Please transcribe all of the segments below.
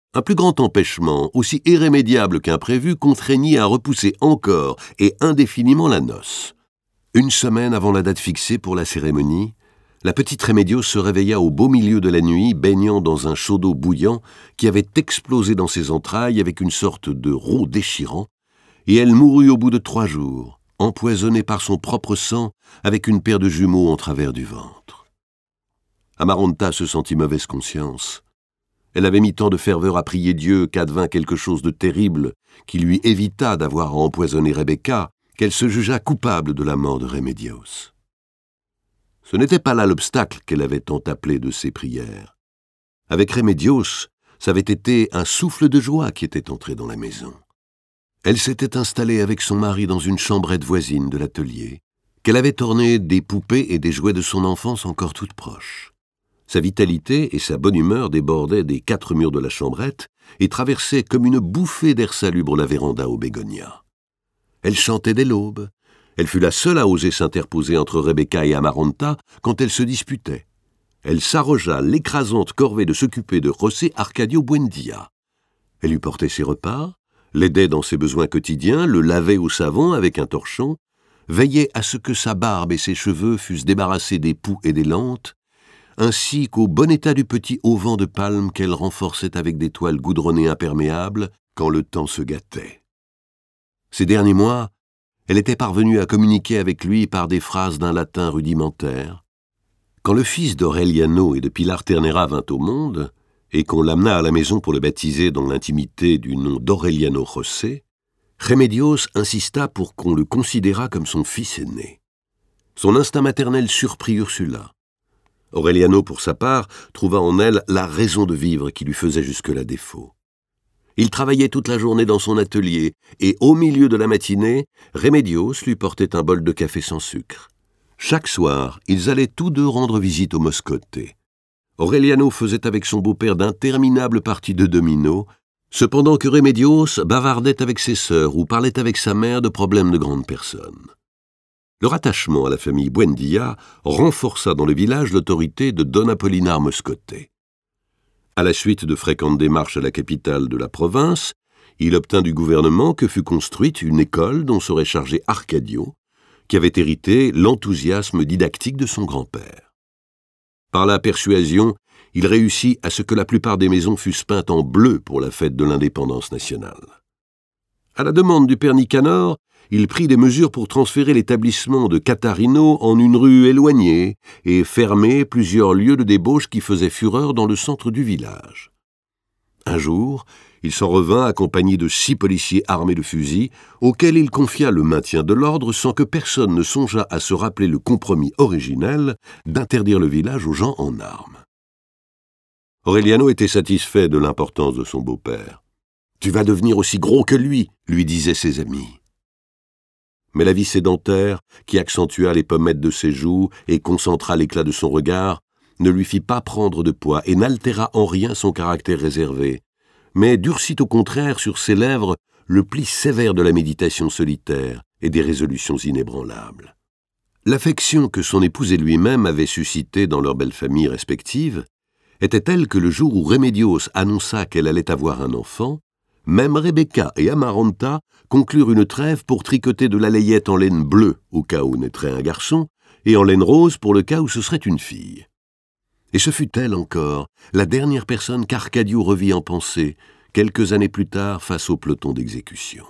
Un plus grand empêchement, aussi irrémédiable qu'imprévu, contraignit à repousser encore et indéfiniment la noce. Une semaine avant la date fixée pour la cérémonie, la petite Rémédios se réveilla au beau milieu de la nuit, baignant dans un seau d'eau bouillant qui avait explosé dans ses entrailles avec une sorte de rot déchirant, et elle mourut au bout de 3 jours, empoisonnée par son propre sang avec une paire de jumeaux en travers du ventre. Amaranta se sentit mauvaise conscience. Elle avait mis tant de ferveur à prier Dieu qu'advint quelque chose de terrible qui lui évita d'avoir à empoisonner Rebecca, qu'elle se jugea coupable de la mort de Rémédios. Ce n'était pas là l'obstacle qu'elle avait tant appelé de ses prières. Avec Rémédios, ça avait été un souffle de joie qui était entré dans la maison. Elle s'était installée avec son mari dans une chambrette voisine de l'atelier, qu'elle avait ornée des poupées et des jouets de son enfance encore toutes proches. Sa vitalité et sa bonne humeur débordaient des 4 murs de la chambrette et traversaient comme une bouffée d'air salubre la véranda aux bégonias. Elle chantait dès l'aube. Elle fut la seule à oser s'interposer entre Rebecca et Amaranta quand elles se disputaient. Elle s'arrogea l'écrasante corvée de s'occuper de José Arcadio Buendia. Elle lui portait ses repas, l'aidait dans ses besoins quotidiens, le lavait au savon avec un torchon, veillait à ce que sa barbe et ses cheveux fussent débarrassés des poux et des lentes, ainsi qu'au bon état du petit auvent de palme qu'elle renforçait avec des toiles goudronnées imperméables quand le temps se gâtait. Ces derniers mois, elle était parvenue à communiquer avec lui par des phrases d'un latin rudimentaire. Quand le fils d'Aureliano et de Pilar Ternera vint au monde, et qu'on l'amena à la maison pour le baptiser dans l'intimité du nom d'Aureliano José, Rémédios insista pour qu'on le considérât comme son fils aîné. Son instinct maternel surprit Ursula. Aureliano, pour sa part, trouva en elle la raison de vivre qui lui faisait jusque-là défaut. Il travaillait toute la journée dans son atelier, et au milieu de la matinée, Rémédios lui portait un bol de café sans sucre. Chaque soir, ils allaient tous deux rendre visite au Moscoté. Aureliano faisait avec son beau-père d'interminables parties de domino, cependant que Rémédios bavardait avec ses sœurs ou parlait avec sa mère de problèmes de grandes personnes. Leur attachement à la famille Buendia renforça dans le village l'autorité de Don Apolinar Moscoté. À la suite de fréquentes démarches à la capitale de la province, il obtint du gouvernement que fut construite une école dont serait chargé Arcadio, qui avait hérité l'enthousiasme didactique de son grand-père. Par la persuasion, il réussit à ce que la plupart des maisons fussent peintes en bleu pour la fête de l'indépendance nationale. À la demande du père Nicanor, il prit des mesures pour transférer l'établissement de Catarino en une rue éloignée et fermer plusieurs lieux de débauche qui faisaient fureur dans le centre du village. Un jour, il s'en revint accompagné de 6 policiers armés de fusils, auxquels il confia le maintien de l'ordre sans que personne ne songeât à se rappeler le compromis originel d'interdire le village aux gens en armes. Aureliano était satisfait de l'importance de son beau-père. « Tu vas devenir aussi gros que lui », lui disaient ses amis. Mais la vie sédentaire, qui accentua les pommettes de ses joues et concentra l'éclat de son regard, ne lui fit pas prendre de poids et n'altéra en rien son caractère réservé, mais durcit au contraire sur ses lèvres le pli sévère de la méditation solitaire et des résolutions inébranlables. L'affection que son épouse et lui-même avaient suscitée dans leurs belles familles respectives était telle que le jour où Rémédios annonça qu'elle allait avoir un enfant, même Rebecca et Amaranta conclurent une trêve pour tricoter de la layette en laine bleue au cas où naîtrait un garçon et en laine rose pour le cas où ce serait une fille. Et ce fut elle encore, la dernière personne qu'Arcadio revit en pensée, quelques années plus tard face au peloton d'exécution.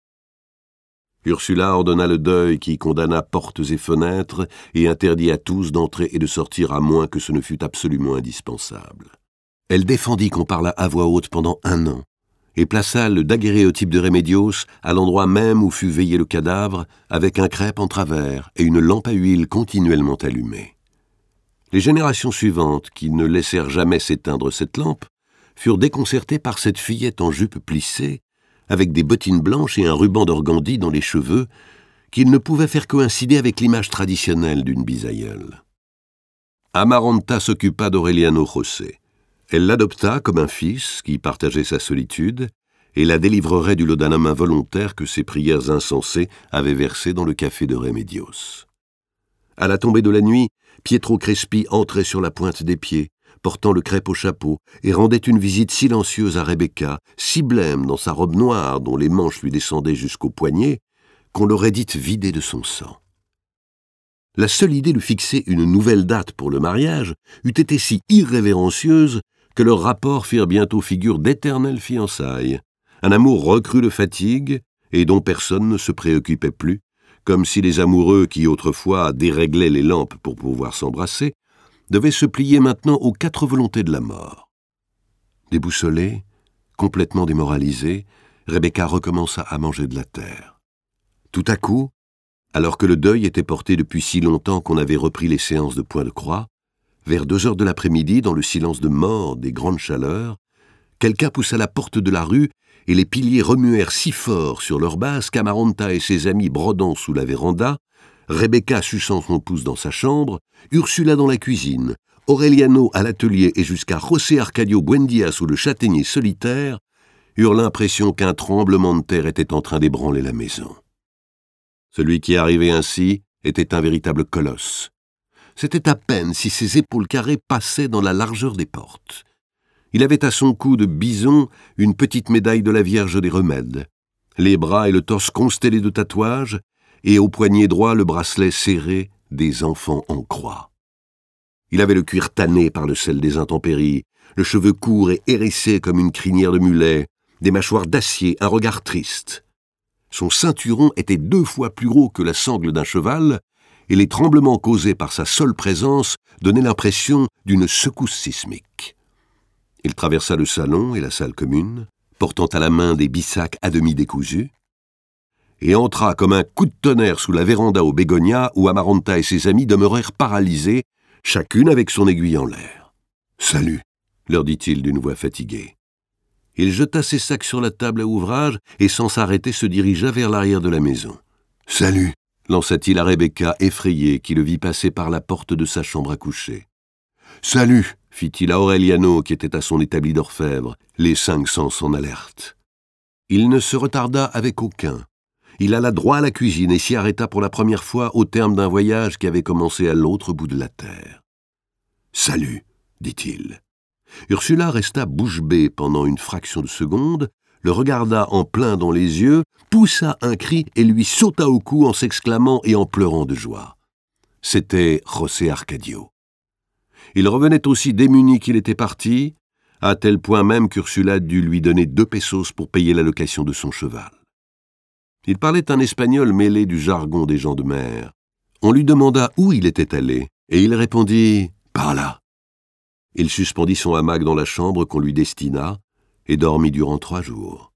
Ursula ordonna le deuil qui condamna portes et fenêtres et interdit à tous d'entrer et de sortir à moins que ce ne fût absolument indispensable. Elle défendit qu'on parlât à voix haute pendant 1 an, et plaça le daguerréotype de Rémédios à l'endroit même où fut veillé le cadavre, avec un crêpe en travers et une lampe à huile continuellement allumée. Les générations suivantes, qui ne laissèrent jamais s'éteindre cette lampe, furent déconcertées par cette fillette en jupe plissée, avec des bottines blanches et un ruban d'organdi dans les cheveux, qu'ils ne pouvaient faire coïncider avec l'image traditionnelle d'une bisaïeule. Amaranta s'occupa d'Aureliano José. Elle l'adopta comme un fils qui partageait sa solitude et la délivrerait du laudanum involontaire que ses prières insensées avaient versé dans le café de Rémédios. À la tombée de la nuit, Pietro Crespi entrait sur la pointe des pieds, portant le crêpe au chapeau, et rendait une visite silencieuse à Rebecca, si blême dans sa robe noire dont les manches lui descendaient jusqu'aux poignets, qu'on l'aurait dite vidée de son sang. La seule idée de fixer une nouvelle date pour le mariage eût été si irrévérencieuse que leurs rapports firent bientôt figure d'éternelles fiançailles, un amour recru de fatigue et dont personne ne se préoccupait plus, comme si les amoureux qui autrefois déréglaient les lampes pour pouvoir s'embrasser devaient se plier maintenant aux 4 volontés de la mort. Déboussolée, complètement démoralisée, Rebecca recommença à manger de la terre. Tout à coup, alors que le deuil était porté depuis si longtemps qu'on avait repris les séances de point de croix, vers 2 heures de l'après-midi, dans le silence de mort des grandes chaleurs, quelqu'un poussa la porte de la rue et les piliers remuèrent si fort sur leurs bases qu'Amaranta et ses amis brodant sous la véranda, Rebecca suçant son pouce dans sa chambre, Ursula dans la cuisine, Aureliano à l'atelier et jusqu'à José Arcadio Buendia sous le châtaignier solitaire, eurent l'impression qu'un tremblement de terre était en train d'ébranler la maison. Celui qui arrivait ainsi était un véritable colosse. C'était à peine si ses épaules carrées passaient dans la largeur des portes. Il avait à son cou de bison une petite médaille de la Vierge des Remèdes, les bras et le torse constellés de tatouages, et au poignet droit le bracelet serré des enfants en croix. Il avait le cuir tanné par le sel des intempéries, le cheveu court et hérissé comme une crinière de mulet, des mâchoires d'acier, un regard triste. Son ceinturon était 2 fois plus gros que la sangle d'un cheval, et les tremblements causés par sa seule présence donnaient l'impression d'une secousse sismique. Il traversa le salon et la salle commune, portant à la main des bissacs à demi décousus, et entra comme un coup de tonnerre sous la véranda aux bégonias où Amaranta et ses amis demeurèrent paralysés, chacune avec son aiguille en l'air. « Salut !» leur dit-il d'une voix fatiguée. Il jeta ses sacs sur la table à ouvrage et sans s'arrêter se dirigea vers l'arrière de la maison. « Salut !» lança-t-il à Rebecca, effrayée, qui le vit passer par la porte de sa chambre à coucher. « Salut !» fit-il à Aureliano, qui était à son établi d'orfèvre, les 5 sens en alerte. Il ne se retarda avec aucun. Il alla droit à la cuisine et s'y arrêta pour la première fois au terme d'un voyage qui avait commencé à l'autre bout de la terre. « Salut !» dit-il. Ursula resta bouche bée pendant une fraction de seconde, le regarda en plein dans les yeux, poussa un cri et lui sauta au cou en s'exclamant et en pleurant de joie. C'était José Arcadio. Il revenait aussi démuni qu'il était parti, à tel point même qu'Ursula dut lui donner 2 pesos pour payer la location de son cheval. Il parlait un espagnol mêlé du jargon des gens de mer. On lui demanda où il était allé, et il répondit « Par là ». Il suspendit son hamac dans la chambre qu'on lui destina et dormit durant 3 jours.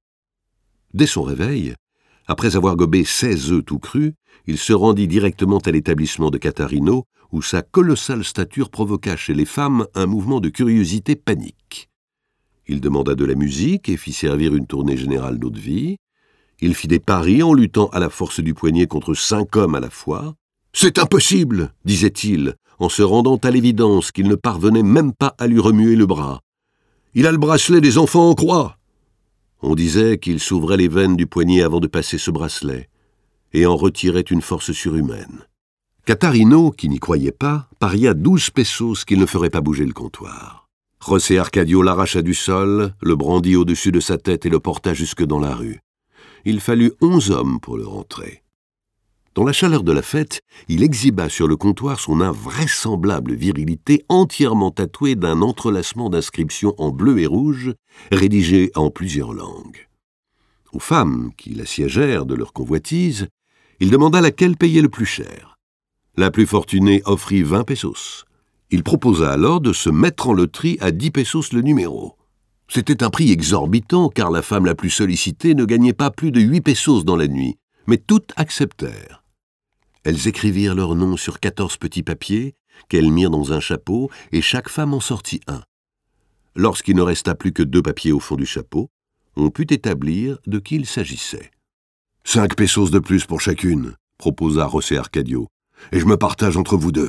Dès son réveil, après avoir gobé 16 œufs tout crus, il se rendit directement à l'établissement de Catarino, où sa colossale stature provoqua chez les femmes un mouvement de curiosité panique. Il demanda de la musique et fit servir une tournée générale d'eau-de-vie. Il fit des paris en luttant à la force du poignet contre 5 hommes à la fois. « C'est impossible !» disait-il, en se rendant à l'évidence qu'il ne parvenait même pas à lui remuer le bras. « Il a le bracelet des enfants en croix !» On disait qu'il s'ouvrait les veines du poignet avant de passer ce bracelet, et en retirait une force surhumaine. Catarino, qui n'y croyait pas, paria 12 pesos qu'il ne ferait pas bouger le comptoir. José Arcadio l'arracha du sol, le brandit au-dessus de sa tête et le porta jusque dans la rue. Il fallut 11 hommes pour le rentrer. Dans la chaleur de la fête, il exhiba sur le comptoir son invraisemblable virilité entièrement tatouée d'un entrelacement d'inscriptions en bleu et rouge, rédigées en plusieurs langues. Aux femmes qui l'assiégèrent de leur convoitise, il demanda laquelle payait le plus cher. La plus fortunée offrit 20 pesos. Il proposa alors de se mettre en loterie à 10 pesos le numéro. C'était un prix exorbitant, car la femme la plus sollicitée ne gagnait pas plus de 8 pesos dans la nuit, mais toutes acceptèrent. Elles écrivirent leurs noms sur 14 petits papiers, qu'elles mirent dans un chapeau, et chaque femme en sortit un. Lorsqu'il ne resta plus que 2 papiers au fond du chapeau, on put établir de qui il s'agissait. « 5 pesos de plus pour chacune, » proposa José Arcadio, « et je me partage entre vous 2. »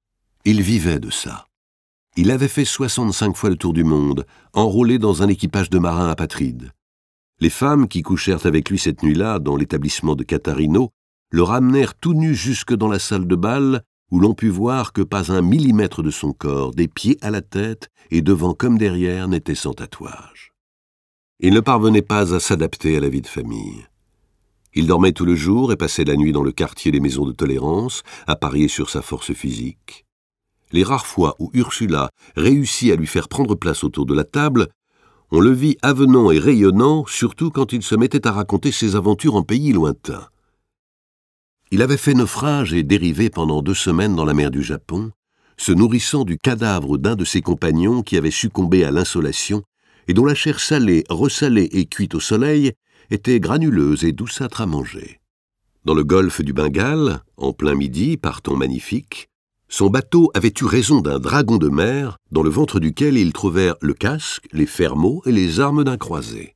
Il vivait de ça. Il avait fait 65 fois le tour du monde, enrôlé dans un équipage de marins apatrides. Les femmes qui couchèrent avec lui cette nuit-là dans l'établissement de Catarino le ramenèrent tout nu jusque dans la salle de bal, où l'on put voir que pas un millimètre de son corps, des pieds à la tête et devant comme derrière, n'était sans tatouage. Il ne parvenait pas à s'adapter à la vie de famille. Il dormait tout le jour et passait la nuit dans le quartier des maisons de tolérance, à parier sur sa force physique. Les rares fois où Ursula réussit à lui faire prendre place autour de la table, on le vit avenant et rayonnant, surtout quand il se mettait à raconter ses aventures en pays lointain. Il avait fait naufrage et dérivé pendant 2 semaines dans la mer du Japon, se nourrissant du cadavre d'un de ses compagnons qui avait succombé à l'insolation et dont la chair salée, ressalée et cuite au soleil était granuleuse et douceâtre à manger. Dans le golfe du Bengale, en plein midi, par temps magnifique, son bateau avait eu raison d'un dragon de mer dans le ventre duquel ils trouvèrent le casque, les fermeaux et les armes d'un croisé.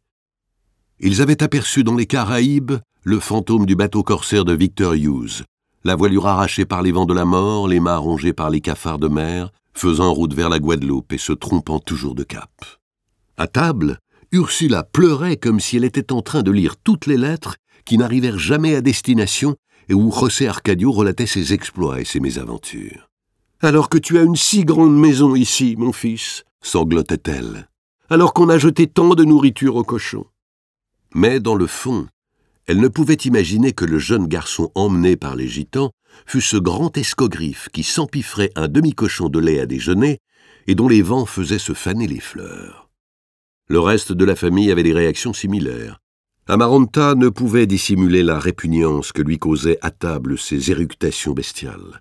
Ils avaient aperçu dans les Caraïbes le fantôme du bateau corsaire de Victor Hughes, la voilure arrachée par les vents de la mort, les mâts rongés par les cafards de mer, faisant route vers la Guadeloupe et se trompant toujours de cap. À table, Ursula pleurait comme si elle était en train de lire toutes les lettres qui n'arrivèrent jamais à destination et où José Arcadio relatait ses exploits et ses mésaventures. « Alors que tu as une si grande maison ici, mon fils, sanglotait-elle, alors qu'on a jeté tant de nourriture aux cochons. » Mais dans le fond, elle ne pouvait imaginer que le jeune garçon emmené par les gitans fût ce grand escogriffe qui s'empiffrait un demi-cochon de lait à déjeuner et dont les vents faisaient se faner les fleurs. Le reste de la famille avait des réactions similaires. Amaranta ne pouvait dissimuler la répugnance que lui causaient à table ces éructations bestiales.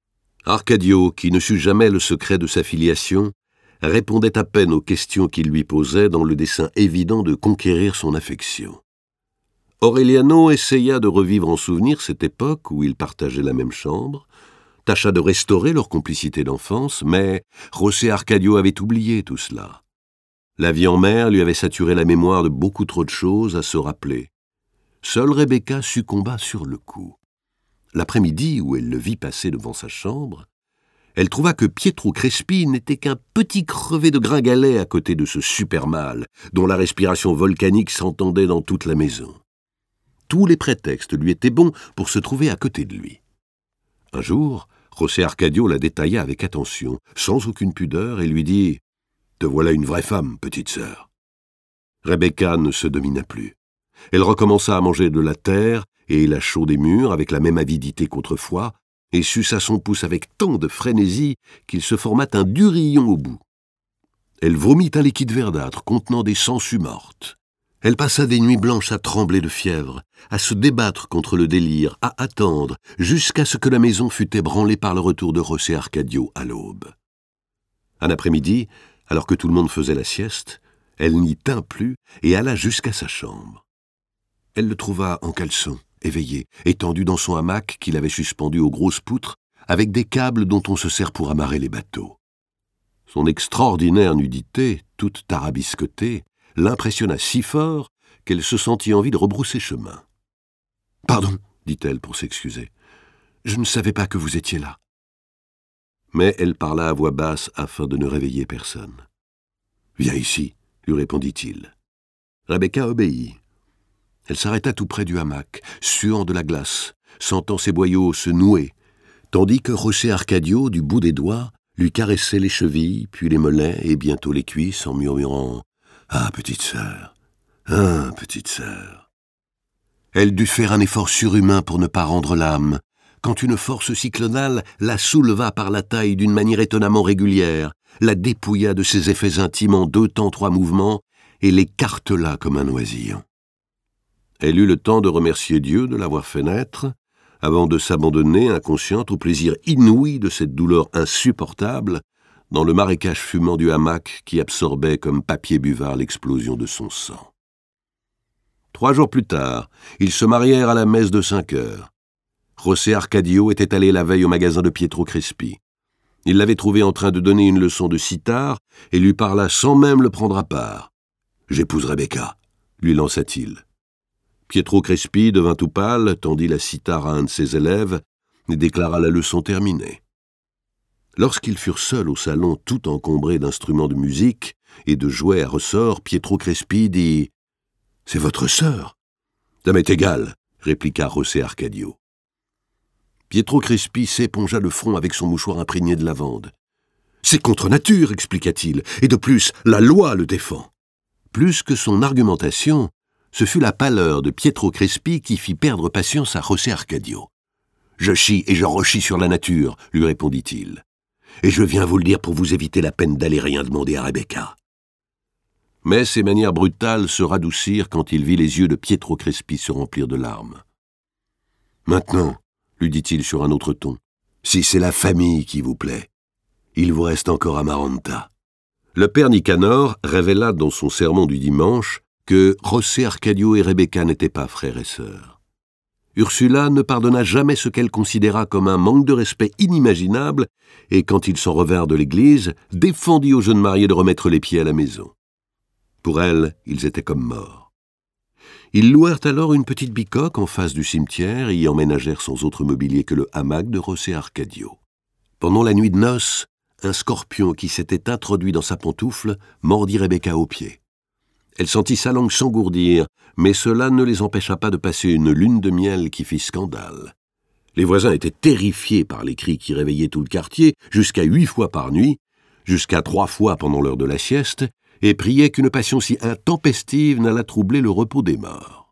Arcadio, qui ne sut jamais le secret de sa filiation, répondait à peine aux questions qu'il lui posait dans le dessein évident de conquérir son affection. Aureliano essaya de revivre en souvenir cette époque où ils partageaient la même chambre, tâcha de restaurer leur complicité d'enfance, mais José Arcadio avait oublié tout cela. La vie en mer lui avait saturé la mémoire de beaucoup trop de choses à se rappeler. Seule Rebecca succomba sur le coup. L'après-midi où elle le vit passer devant sa chambre, elle trouva que Pietro Crespi n'était qu'un petit crevé de gringalet à côté de ce super mâle, dont la respiration volcanique s'entendait dans toute la maison. Tous les prétextes lui étaient bons pour se trouver à côté de lui. Un jour, José Arcadio la détailla avec attention, sans aucune pudeur, et lui dit « Te voilà une vraie femme, petite sœur. » Rebecca ne se domina plus. Elle recommença à manger de la terre et la chaux des murs avec la même avidité qu'autrefois, et suça son pouce avec tant de frénésie qu'il se forma un durillon au bout. Elle vomit un liquide verdâtre contenant des sangsues mortes. Elle passa des nuits blanches à trembler de fièvre, à se débattre contre le délire, à attendre, jusqu'à ce que la maison fût ébranlée par le retour de José Arcadio à l'aube. Un après-midi, alors que tout le monde faisait la sieste, elle n'y tint plus et alla jusqu'à sa chambre. Elle le trouva en caleçon, éveillé, étendu dans son hamac qu'il avait suspendu aux grosses poutres, avec des câbles dont on se sert pour amarrer les bateaux. Son extraordinaire nudité, toute tarabiscotée, l'impressionna si fort qu'elle se sentit envie de rebrousser chemin. « Pardon, dit-elle pour s'excuser. Je ne savais pas que vous étiez là. » Mais elle parla à voix basse afin de ne réveiller personne. « Viens ici, lui répondit-il. Rebecca obéit. Elle s'arrêta tout près du hamac, suant de la glace, sentant ses boyaux se nouer, tandis que José Arcadio, du bout des doigts, lui caressait les chevilles, puis les mollets et bientôt les cuisses en murmurant « Ah, petite sœur, ah, petite sœur !» Elle dut faire un effort surhumain pour ne pas rendre l'âme, quand une force cyclonale la souleva par la taille d'une manière étonnamment régulière, la dépouilla de ses effets intimes en 2 temps 3 mouvements et l'écartela comme un oisillon. Elle eut le temps de remercier Dieu de l'avoir fait naître, avant de s'abandonner, inconsciente, au plaisir inouï de cette douleur insupportable, dans le marécage fumant du hamac qui absorbait comme papier buvard l'explosion de son sang. 3 jours plus tard, ils se marièrent à la messe de 5 heures. José Arcadio était allé la veille au magasin de Pietro Crespi. Il l'avait trouvé en train de donner une leçon de sitar et lui parla sans même le prendre à part. « J'épouse Rebecca », lui lança-t-il. Pietro Crespi devint tout pâle, tendit la sitar à un de ses élèves et déclara la leçon terminée. Lorsqu'ils furent seuls au salon tout encombré d'instruments de musique et de jouets à ressort, Pietro Crespi dit « C'est votre sœur ?»« Ça m'est égal, répliqua José Arcadio. Pietro Crespi s'épongea le front avec son mouchoir imprégné de lavande. « C'est contre nature, expliqua-t-il, et de plus, la loi le défend. » Plus que son argumentation, ce fut la pâleur de Pietro Crespi qui fit perdre patience à José Arcadio. « Je chie et je rechie sur la nature, » lui répondit-il. « Et je viens vous le dire pour vous éviter la peine d'aller rien demander à Rebecca. » Mais ses manières brutales se radoucirent quand il vit les yeux de Pietro Crespi se remplir de larmes. « Maintenant, » lui dit-il sur un autre ton, « si c'est la famille qui vous plaît, il vous reste encore Amaranta. » Le père Nicanor révéla dans son sermon du dimanche que José Arcadio et Rebecca n'étaient pas frères et sœurs. Ursula ne pardonna jamais ce qu'elle considéra comme un manque de respect inimaginable et, quand ils s'en revinrent de l'église, défendit aux jeunes mariés de remettre les pieds à la maison. Pour elle, ils étaient comme morts. Ils louèrent alors une petite bicoque en face du cimetière et y emménagèrent sans autre mobilier que le hamac de José Arcadio. Pendant la nuit de noces, un scorpion qui s'était introduit dans sa pantoufle mordit Rebecca au pied. Elle sentit sa langue s'engourdir, mais cela ne les empêcha pas de passer une lune de miel qui fit scandale. Les voisins étaient terrifiés par les cris qui réveillaient tout le quartier, jusqu'à 8 fois par nuit, jusqu'à 3 fois pendant l'heure de la sieste, et priaient qu'une passion si intempestive n'allât troubler le repos des morts.